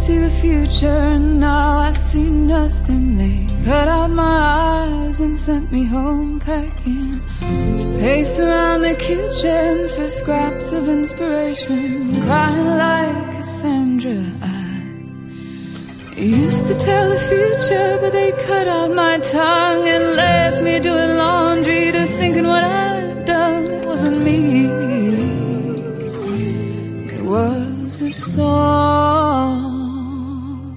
see the future, and now I see nothing. They cut out my eyes and sent me home packing, to pace around the kitchen for scraps of inspiration, crying like Cassandra. I used to tell the future, but they cut out my tongue and left me doing laundry to thinking what I'd done. It wasn't me, it was a song.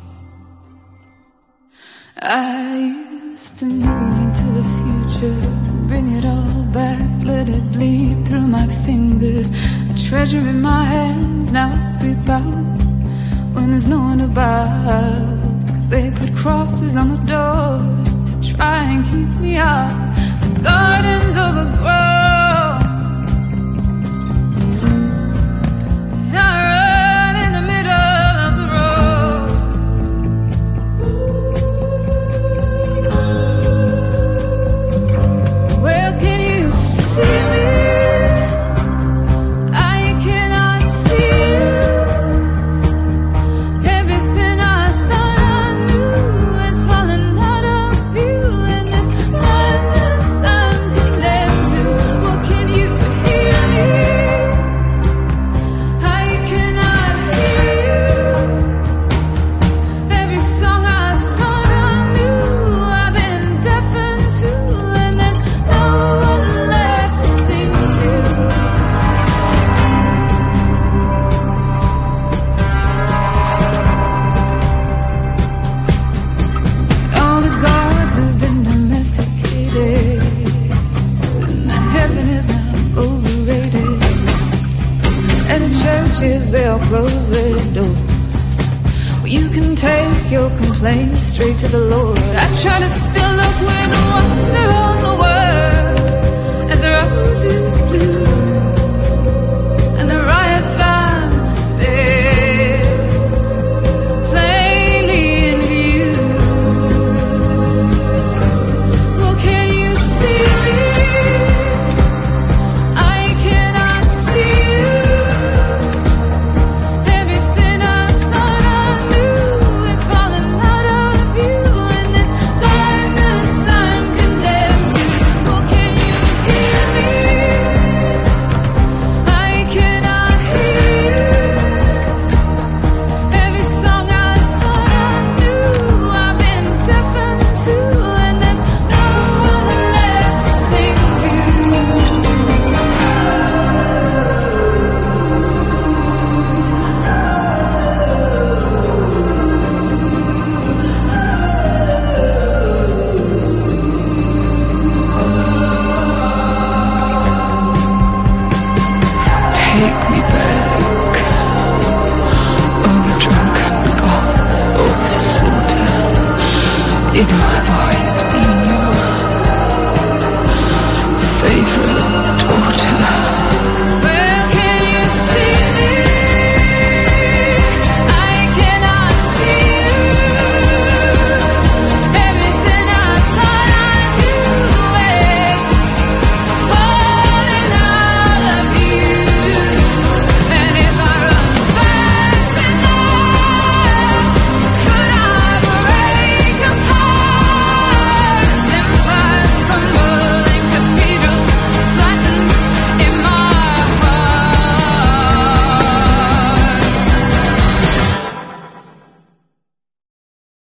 I used to move into the future, bring it all back, let it bleed through my fingers. A treasure in my hands, now I creep out when there's no one about, 'cause they put crosses on the doors to try and keep me out. The garden's overgrown, and I run in the middle of the road. Well, can you see me? They'll close their door. Well, you can take your complaints straight to the Lord. I try to still look with wonder on the world as the roses bloom and the riot vines stare plainly in view. Well, can you see me? I cannot see you. You know I've always